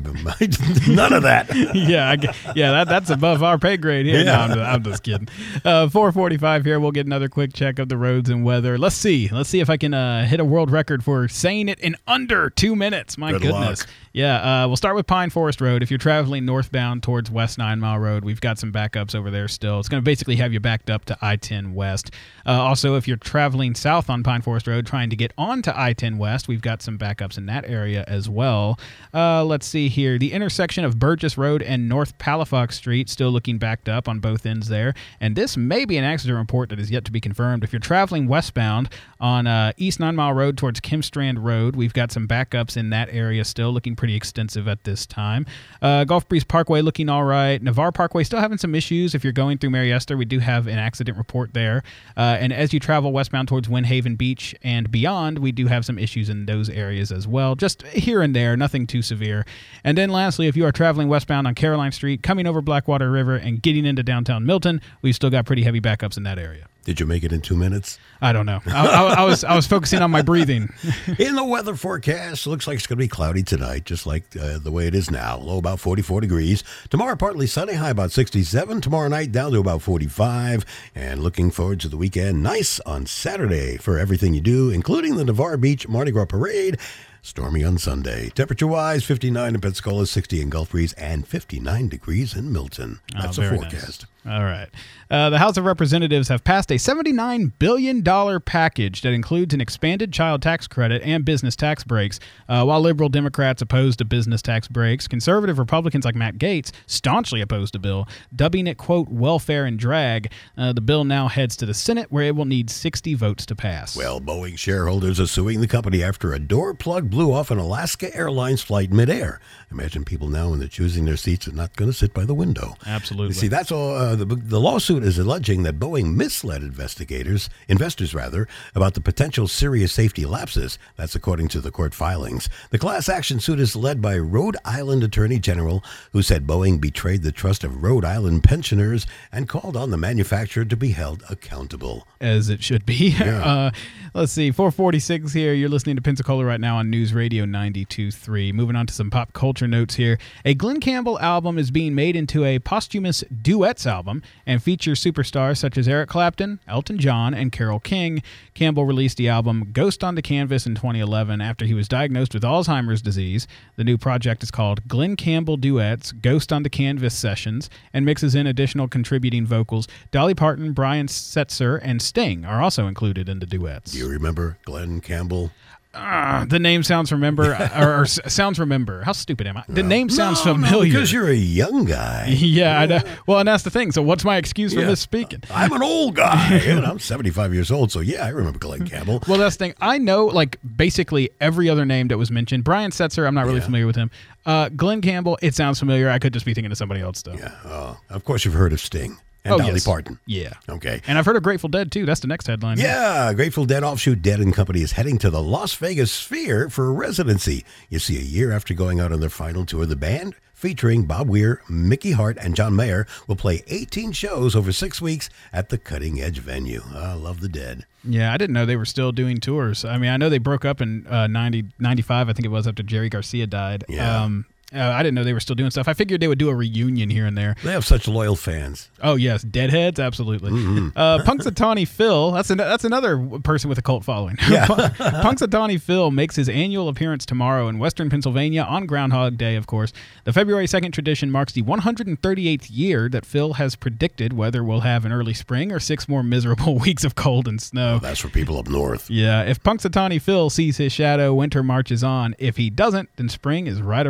none of that. yeah, I, yeah, that, that's above our pay grade here. Yeah. No, I'm, I'm just kidding. Uh, four forty-five here. We'll get another quick check of the roads and weather. Let's see. Let's see if I can uh, hit a world record for saying it in under two minutes. My Good goodness. Luck. Yeah, uh, we'll start with Pine Forest Road. If you're traveling northbound towards West Nine Mile Road, we've got some backups over there still. It's going to basically have you backed up to I ten West. Uh, also, if you're traveling south on Pine Forest Road trying to get onto I ten West, we've got some backups in that area as well. Uh, let's see here. The intersection of Burgess Road and North Palafox Street still looking backed up on both ends there. And this may be an accident report that is yet to be confirmed. If you're traveling westbound on uh, East Nine Mile Road towards Kimstrand Road, we've got some backups in that area still looking pretty extensive at this time. Uh, Gulf Breeze Parkway looking all right. Navarre Parkway still having some issues. If you're going through Mary Esther, we do have an accident report there. Uh, and as you travel westbound towards Windhaven Beach and beyond, we do have some issues in those areas as well. Just here and there, nothing too severe. And then lastly, if you are traveling westbound on Caroline Street, coming over Blackwater River and getting into downtown Milton, we've still got pretty heavy backups in that area. Did you make it in two minutes? I don't know. I, I, I was I was focusing on my breathing. In the weather forecast, looks like it's going to be cloudy tonight, just like uh, the way it is now. Low about forty-four degrees. Tomorrow, partly sunny, high about sixty-seven. Tomorrow night, down to about forty-five. And looking forward to the weekend. Nice on Saturday for everything you do, including the Navarre Beach Mardi Gras Parade. Stormy on Sunday. Temperature-wise, fifty-nine in Pensacola, sixty in Gulf Breeze, and fifty-nine degrees in Milton. That's oh, a forecast. Nice. All right. Uh, the House of Representatives have passed a seventy-nine billion dollars package that includes an expanded child tax credit and business tax breaks. Uh, while liberal Democrats opposed to business tax breaks, conservative Republicans like Matt Gaetz staunchly opposed the bill, dubbing it, quote, welfare and drag. Uh, the bill now heads to the Senate, where it will need sixty votes to pass. Well, Boeing shareholders are suing the company after a door plug blew off an Alaska Airlines flight midair. Imagine people now, when they're choosing their seats, are not going to sit by the window. Absolutely. You see, that's all. Uh, the, the lawsuit is alleging that Boeing misled investigators, investors rather, about the potential serious safety lapses. That's according to the court filings. The class action suit is led by Rhode Island Attorney General, who said Boeing betrayed the trust of Rhode Island pensioners and called on the manufacturer to be held accountable. As it should be. Yeah. Uh, let's see, four forty-six here. You're listening to Pensacola right now on News Radio ninety-two point three. Moving on to some pop culture notes here. A Glen Campbell album is being made into a posthumous duets album and features superstars such as Eric Clapton, Elton John, and Carole King. Campbell released the album Ghost on the Canvas in twenty eleven after he was diagnosed with Alzheimer's disease. The new project is called Glen Campbell Duets Ghost on the Canvas Sessions and mixes in additional contributing vocals. Dolly Parton, Brian Setzer, and Sting are also included in the duets. Do you remember Glen Campbell? Uh, the name sounds remember, or, or sounds remember. How stupid am I? The name sounds no, familiar. No, because you're a young guy. Yeah, I know. Well, and that's the thing. So what's my excuse for Yeah. misspeaking? I'm an old guy, and I'm seventy-five years old, so yeah, I remember Glen Campbell. Well, that's the thing. I know, like, basically every other name that was mentioned. Brian Setzer, I'm not really Yeah. familiar with him. Uh, Glen Campbell, it sounds familiar. I could just be thinking of somebody else, though. Yeah. Uh, of course, you've heard of Sting and Oh, Dolly yes. Parton. Yeah. Okay. And I've heard of Grateful Dead, too. That's the next headline. Yeah, Grateful Dead offshoot Dead and Company is heading to the Las Vegas Sphere for a residency. You see, a year after going out on their final tour, the band, featuring Bob Weir, Mickey Hart, and John Mayer, will play eighteen shows over six weeks at the Cutting Edge venue. I love the Dead. Yeah, I didn't know they were still doing tours. I mean, I know they broke up in uh, ninety, ninety-five, I think it was, after Jerry Garcia died. Yeah. Um, uh, I didn't know they were still doing stuff. I figured they would do a reunion here and there. They have such loyal fans. Oh, yes. Deadheads? Absolutely. Mm-hmm. Uh, Punxsutawney Phil, that's, an, that's another person with a cult following. Yeah. Punxsutawney Phil makes his annual appearance tomorrow in Western Pennsylvania on Groundhog Day, of course. The February second tradition marks the one hundred thirty-eighth year that Phil has predicted weather will have an early spring or six more miserable weeks of cold and snow. Oh, that's for people up north. Yeah, if Punxsutawney Phil sees his shadow, winter marches on. If he doesn't, then spring is right around the corner.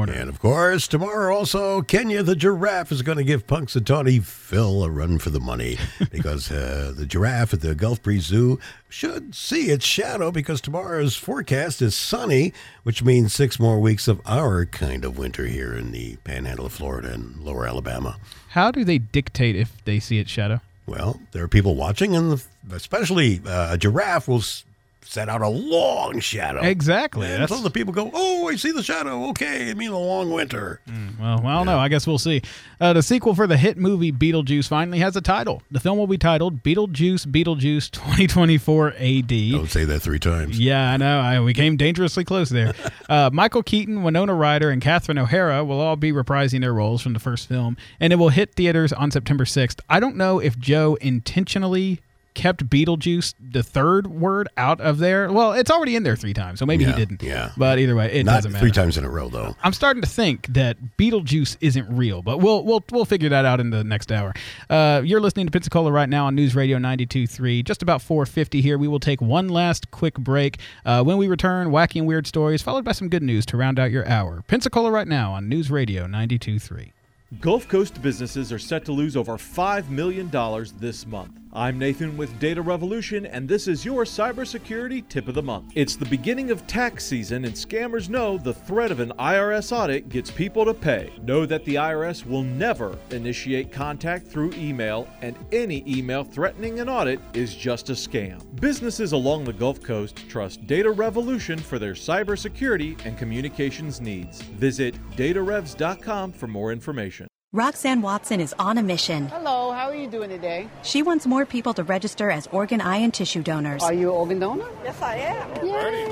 Florida. And, of course, tomorrow also, Kenya the giraffe is going to give Punxsutawney Phil a run for the money because uh, the giraffe at the Gulf Breeze Zoo should see its shadow because tomorrow's forecast is sunny, which means six more weeks of our kind of winter here in the panhandle of Florida and lower Alabama. How do they dictate if they see its shadow? Well, there are people watching, and especially uh, a giraffe will s- set out a long shadow. Exactly. And so the people go, oh, I see the shadow. Okay, it means a long winter. Mm, well, I don't know. I guess we'll see. Uh, the sequel for the hit movie Beetlejuice finally has a title. The film will be titled Beetlejuice, Beetlejuice twenty twenty-four A D. Don't say that three times. Yeah, I know. I, we came dangerously close there. uh, Michael Keaton, Winona Ryder, and Catherine O'Hara will all be reprising their roles from the first film, and it will hit theaters on September sixth. I don't know if Joe intentionally kept Beetlejuice, the third word, out of there. Well, it's already in there three times, so maybe yeah, he didn't. Yeah. But either way, it Not doesn't matter. three times in a row, though. I'm starting to think that Beetlejuice isn't real, but we'll we'll we'll figure that out in the next hour. Uh, you're listening to Pensacola right now on News Radio ninety-two point three. Just about four fifty here. We will take one last quick break. Uh, when we return, wacky and weird stories, followed by some good news to round out your hour. Pensacola right now on News Radio ninety-two point three. Gulf Coast businesses are set to lose over five million dollars this month. I'm Nathan with Data Revolution, and this is your cybersecurity tip of the month. It's the beginning of tax season, and scammers know the threat of an I R S audit gets people to pay. Know that the I R S will never initiate contact through email, and any email threatening an audit is just a scam. Businesses along the Gulf Coast trust Data Revolution for their cybersecurity and communications needs. Visit data revs dot com for more information. Roxanne Watson is on a mission. Hello, how are you doing today? She wants more people to register as organ, eye, and tissue donors. Are you an organ donor? Yes, I am.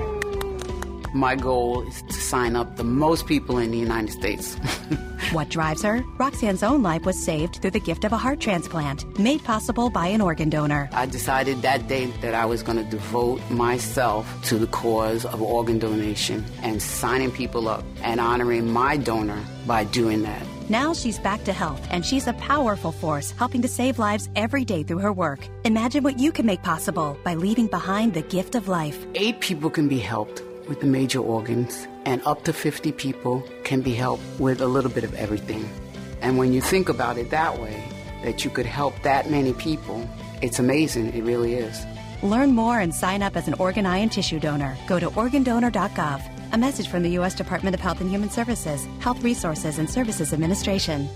Yay. My goal is to sign up the most people in the United States. What drives her? Roxanne's own life was saved through the gift of a heart transplant, made possible by an organ donor. I decided that day that I was going to devote myself to the cause of organ donation and signing people up and honoring my donor by doing that. Now she's back to health, and she's a powerful force helping to save lives every day through her work. Imagine what you can make possible by leaving behind the gift of life. Eight people can be helped with the major organs, and up to fifty people can be helped with a little bit of everything. And when you think about it that way, that you could help that many people, it's amazing. It really is. Learn more and sign up as an organ, eye, and tissue donor. Go to organ donor dot gov. A message from the U S Department of Health and Human Services, Health Resources and Services Administration.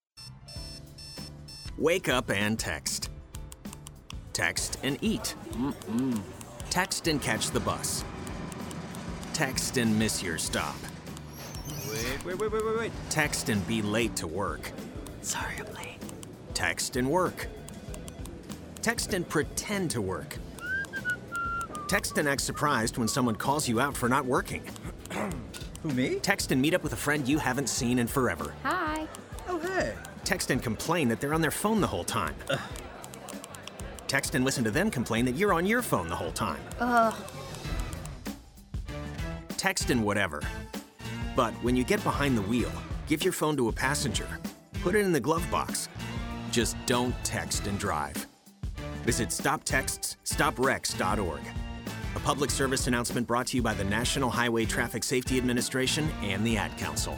Wake up and text. Text and eat. Mm-mm. Text and catch the bus. Text and miss your stop. Wait, wait, wait, wait, wait, wait. Text and be late to work. Sorry, I'm late. Text and work. Text and pretend to work. Text and act surprised when someone calls you out for not working. Who, me? Text and meet up with a friend you haven't seen in forever. Hi. Oh, hey. Text and complain that they're on their phone the whole time. Ugh. Text and listen to them complain that you're on your phone the whole time. Ugh. Text and whatever. But when you get behind the wheel, give your phone to a passenger. Put it in the glove box. Just don't text and drive. Visit stop texts stop wrecks dot org. A public service announcement brought to you by the National Highway Traffic Safety Administration and the Ad Council.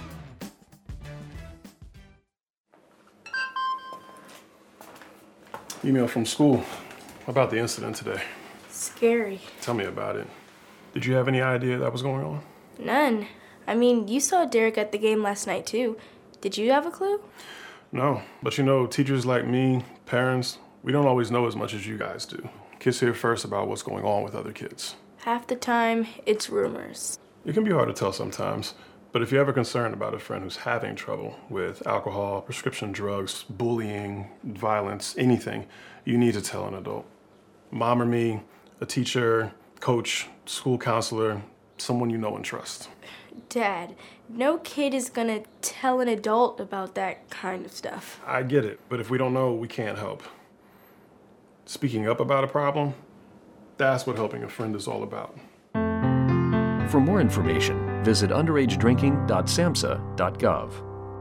Email from school about the incident today. Scary. Tell me about it. Did you have any idea that was going on? None. I mean, you saw Derek at the game last night, too. Did you have a clue? No, but you know, teachers like me, parents, we don't always know as much as you guys do. Kids hear first about what's going on with other kids. Half the time, it's rumors. It can be hard to tell sometimes, but if you're ever concerned about a friend who's having trouble with alcohol, prescription drugs, bullying, violence, anything, you need to tell an adult. Mom or me, a teacher, coach, school counselor, someone you know and trust. Dad, no kid is gonna tell an adult about that kind of stuff. I get it, but if we don't know, we can't help. Speaking up about a problem, that's what helping a friend is all about. For more information, visit underage drinking dot samhsa dot gov.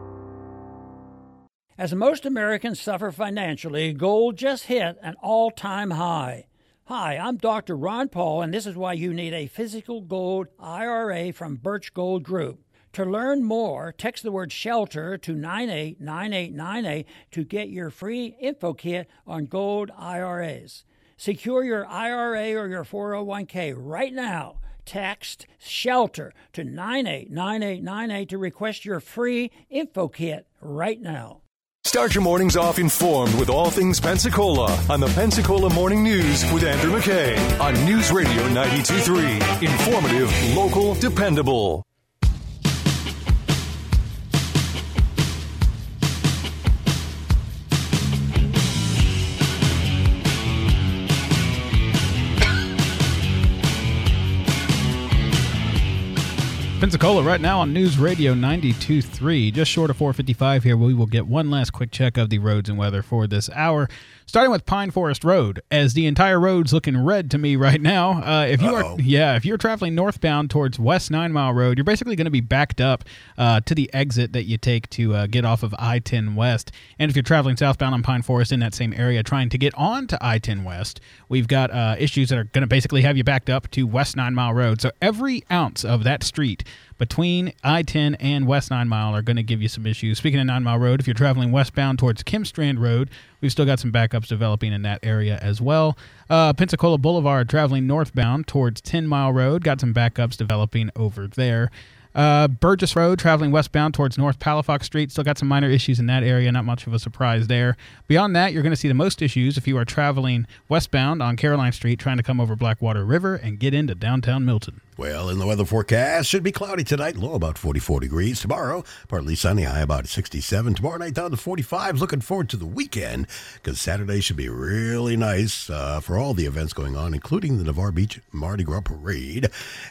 As most Americans suffer financially, gold just hit an all-time high. Hi, I'm Doctor Ron Paul, and this is why you need a physical gold I R A from Birch Gold Group. To learn more, text the word SHELTER to nine eight nine eight nine eight to get your free info kit on gold I R As. Secure your I R A or your four oh one k right now. Text SHELTER to nine eight nine eight nine eight to request your free info kit right now. Start your mornings off informed with all things Pensacola on the Pensacola Morning News with Andrew McKay on News Radio ninety-two point three. Informative, local, dependable. Pensacola right now on News Radio ninety-two point three. Just short of four fifty-five here. We will get one last quick check of the roads and weather for this hour. Starting with Pine Forest Road, as the entire road's looking red to me right now. Uh, if you Uh-oh. are, yeah, if you're traveling northbound towards West Nine Mile Road, you're basically going to be backed up uh, to the exit that you take to uh, get off of I ten West. And if you're traveling southbound on Pine Forest in that same area, trying to get on to I ten West, we've got uh, issues that are going to basically have you backed up to West Nine Mile Road. So every ounce of that street between I ten and West Nine Mile are going to give you some issues. Speaking of Nine Mile Road, if you're traveling westbound towards Kim Strand Road, we've still got some backups developing in that area as well. Uh, Pensacola Boulevard, traveling northbound towards Ten Mile Road, got some backups developing over there. Uh, Burgess Road, traveling westbound towards North Palafox Street, still got some minor issues in that area, not much of a surprise there. Beyond that, you're going to see the most issues if you are traveling westbound on Caroline Street, trying to come over Blackwater River and get into downtown Milton. Well, in the weather forecast, should be cloudy tonight, low about forty-four degrees. Tomorrow, partly sunny, high about sixty-seven. Tomorrow night down to forty-five. Looking forward to the weekend, because Saturday should be really nice uh, for all the events going on, including the Navarre Beach Mardi Gras Parade.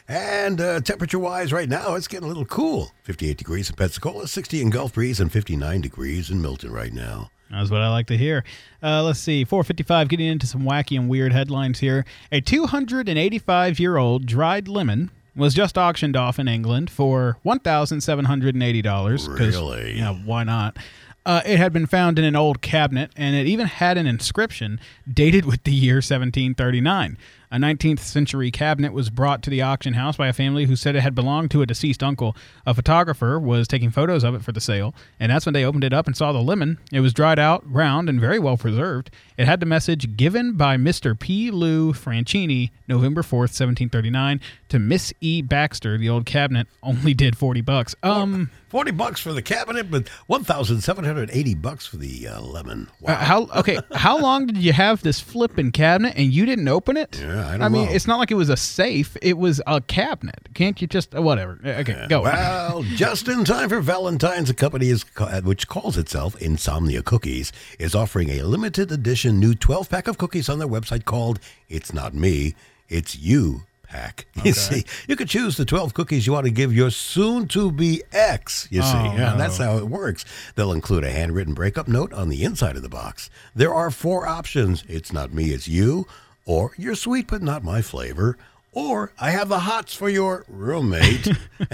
And uh, temperature-wise right now, it's getting a little cool. fifty-eight degrees in Pensacola, sixty in Gulf Breeze, and fifty-nine degrees in Milton right now. That's what I like to hear. Uh, let's see, four fifty-five, getting into some wacky and weird headlines here. A two hundred eighty-five-year-old dried lemon was just auctioned off in England for one thousand seven hundred eighty dollars. Really? Yeah, why not? Uh, it had been found in an old cabinet, and it even had an inscription dated with the year seventeen thirty-nine. A nineteenth century cabinet was brought to the auction house by a family who said it had belonged to a deceased uncle. A photographer was taking photos of it for the sale, and that's when they opened it up and saw the lemon. It was dried out, round, and very well preserved. It had the message, given by Mister P. Lou Franchini, November fourth, seventeen thirty-nine, to Miss E. Baxter. The old cabinet only did forty bucks. Um, forty bucks for the cabinet, but one thousand seven hundred eighty bucks for the uh, lemon. Wow. Uh, how okay? How long did you have this flipping cabinet and you didn't open it? Yeah, I don't I mean, know. it's not like it was a safe. It was a cabinet. Can't you just uh, whatever? Okay, Yeah. go. Well, just in time for Valentine's, a company is ca- which calls itself Insomnia Cookies is offering a limited edition new twelve pack of cookies on their website called "It's Not Me, It's You." Pack. You see, you could choose the twelve cookies you want to give your soon-to-be ex, you see. Oh, Yeah, no. that's how it works. They'll include a handwritten breakup note on the inside of the box. There are four options. It's not me, it's you. Or you're sweet but not my flavor. Or I have the hots for your roommate.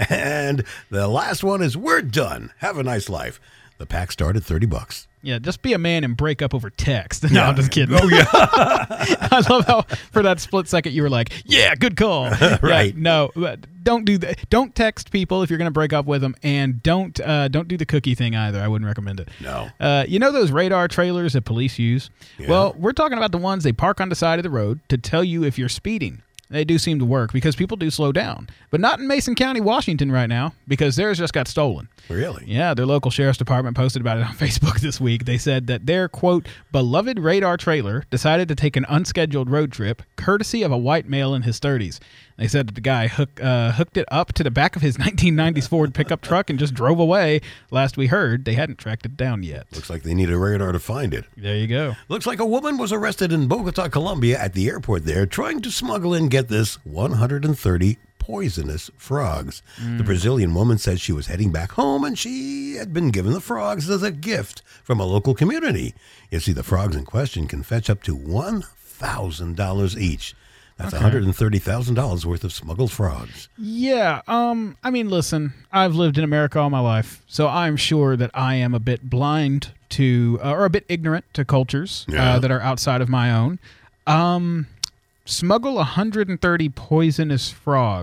And the last one is we're done. Have a nice life. The pack start at thirty bucks. Yeah, just be a man and break up over text. No, Yeah. I'm just kidding. Oh, yeah. I love how for that split second you were like, yeah, good call. Right. Yeah, no, but don't do that. Don't text people if you're going to break up with them, and don't uh, don't do the cookie thing either. I wouldn't recommend it. No. Uh, you know those radar trailers that police use? Yeah. Well, we're talking about the ones they park on the side of the road to tell you if you're speeding. They do seem to work because people do slow down. But not in Mason County, Washington right now, because theirs just got stolen. Really? Yeah, their local sheriff's department posted about it on Facebook this week. They said that their, quote, beloved radar trailer decided to take an unscheduled road trip courtesy of a white male in his thirties. They said that the guy hook, uh, hooked it up to the back of his nineteen nineties Ford pickup truck and just drove away. Last we heard, they hadn't tracked it down yet. Looks like they need a radar to find it. There you go. Looks like a woman was arrested in Bogota, Colombia at the airport there trying to smuggle in, get this, one hundred thirty poisonous frogs. Mm. The Brazilian woman said she was heading back home and she had been given the frogs as a gift from a local community. You see, the frogs in question can fetch up to one thousand dollars each. That's Okay. one hundred thirty thousand dollars worth of smuggled frogs. Yeah, um, I mean, listen, I've lived in America all my life, so I'm sure that I am a bit blind to, uh, or a bit ignorant to cultures Yeah. uh, that are outside of my own. Um, smuggle one hundred thirty poisonous frogs.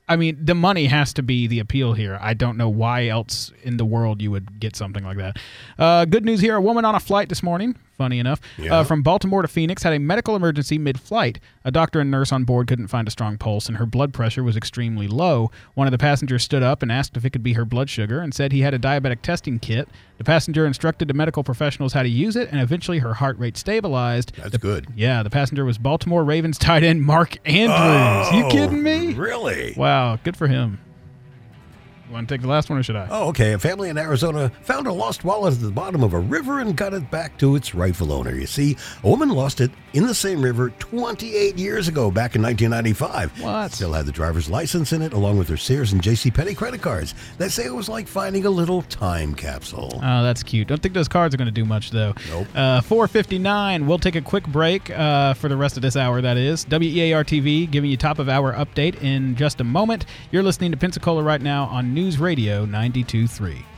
I mean, the money has to be the appeal here. I don't know why else in the world you would get something like that. Uh, good news here. A woman on a flight this morning, funny enough, Yeah. uh, from Baltimore to Phoenix had a medical emergency mid-flight. A doctor and nurse on board couldn't find a strong pulse, and her blood pressure was extremely low. One of the passengers stood up and asked if it could be her blood sugar and said he had a diabetic testing kit. The passenger instructed the medical professionals how to use it, and eventually her heart rate stabilized. That's the, good. Yeah, the passenger was Baltimore Ravens tight end Mark Andrews. You Oh, kidding me? Really? Wow, good for him. You want to take the last one, or should I? Oh, okay. A family in Arizona found a lost wallet at the bottom of a river and got it back to its rightful owner. You see, a woman lost it in the same river twenty-eight years ago, back in nineteen ninety-five. What? Still had the driver's license in it, along with her Sears and J C Penney credit cards. They say it was like finding a little time capsule. Oh, that's cute. Don't think those cards are going to do much, though. Nope. Uh, four fifty-nine. We'll take a quick break uh, for the rest of this hour, that is. W E A R T V giving you top-of-hour update in just a moment. You're listening to Pensacola right now on News Radio ninety-two point three.